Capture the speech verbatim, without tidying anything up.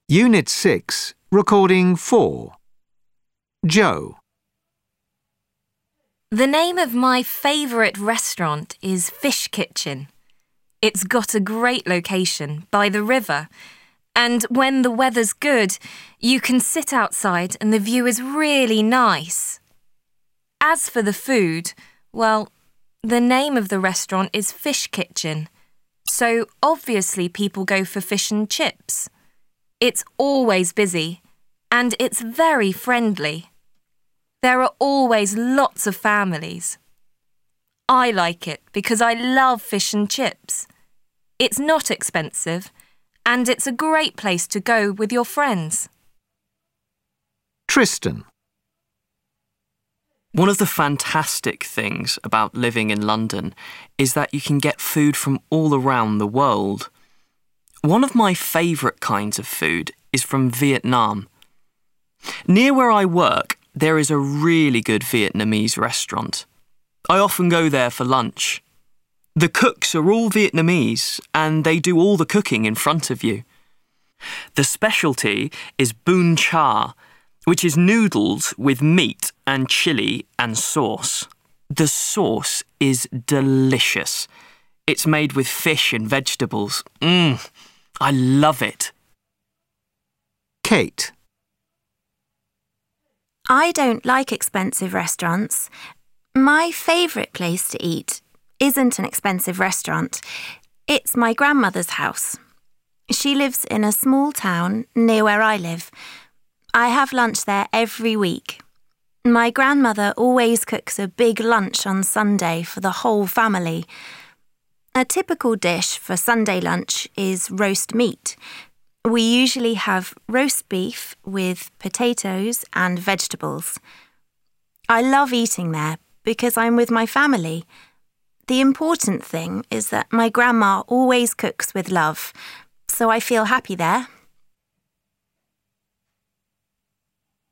Unit six, Recording four. Joe. The name of my favourite restaurant is Fish Kitchen. It's got a great location by the river, and when the weather's good, you can sit outside and the view is really nice. As for the food, well, the name of the restaurant is Fish Kitchen, so obviously people go for fish and chips. It's always busy, and it's very friendly. There are always lots of families. I like it because I love fish and chips. It's not expensive, and it's a great place to go with your friends. Tristan. One of the fantastic things about living in London is that you can get food from all around the world. One of my favourite kinds of food is from Vietnam. Near where I work, there is a really good Vietnamese restaurant. I often go there for lunch. The cooks are all Vietnamese and they do all the cooking in front of you. The specialty is bún char, which is noodles with meat and chilli and sauce. The sauce is delicious. It's made with fish and vegetables. Mmm, I love it. Kate. I don't like expensive restaurants. My favourite place to eat isn't an expensive restaurant. It's my grandmother's house. She lives in a small town near where I live. I have lunch there every week. My grandmother always cooks a big lunch on Sunday for the whole family. A typical dish for Sunday lunch is roast meat. We usually have roast beef with potatoes and vegetables. I love eating there because I'm with my family. The important thing is that my grandma always cooks with love, so I feel happy there.